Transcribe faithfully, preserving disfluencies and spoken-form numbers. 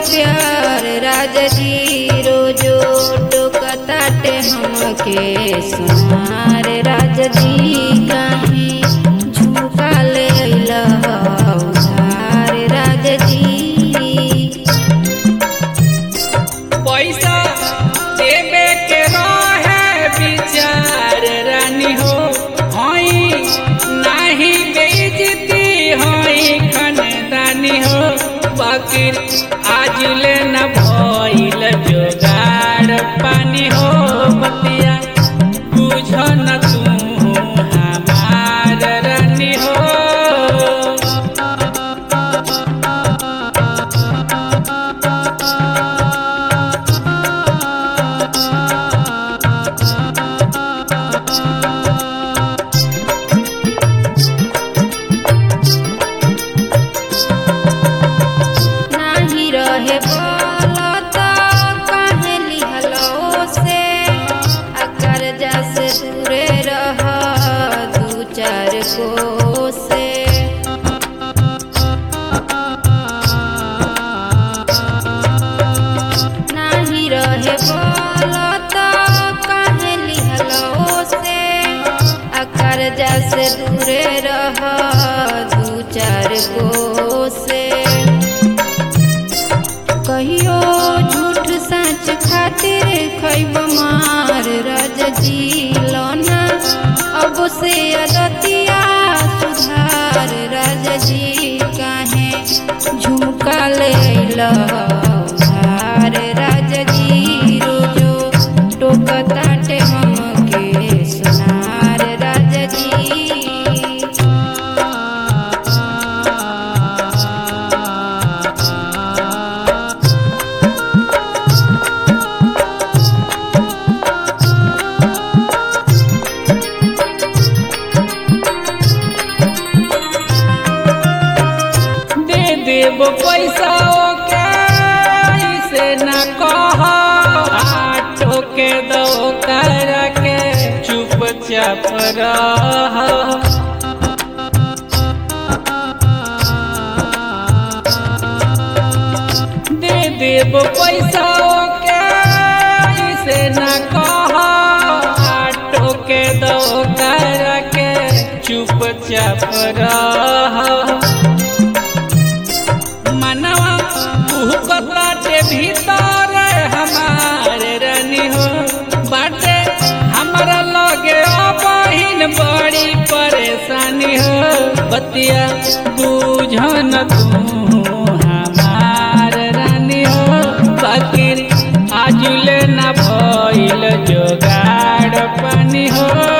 प्यार राजा जी रोजो टोकताटे हमके सुनार राजा जी काहे झुमका ले अइला उधार राजा जी। पैसा देवे के रहे विचार रानी हो हई नाही बेइज्जती हई खानदानी हो बाकी आज ले न भइल जोगाड़ पानी हो बतिया बुझ न तू हमार रानी हो। नाही रहे बोलत काहे लिहलो से आ कर्जा से दूरे रह दू चार को से। नाही रहे बोलत काहे लिहलो से आ कर्जा से दूरे रह दू चार को से। कहियो झूठ सच खातिर खैब मार राजा जी लौना अब से अदतिया सुधार राजा जी काहे झुमका ले अइला उधार राजा जी रोजो टोकताटे हमके सुनार राजा जी। देव पैसा के इसे न कह आटो के दो कर के चुपचाप रह। दे देव पैसा के इसे न कह आटो के दो कर के चुपचाप रह। मनवा भूकताटे भीतर हमारे रानी हो बाटे हमारा लगे बहिन बड़ी परेशानी हो बतिया बुझन तू हमार रानी हो बाकी आज ले न भइल जोगाड़ पानी हो।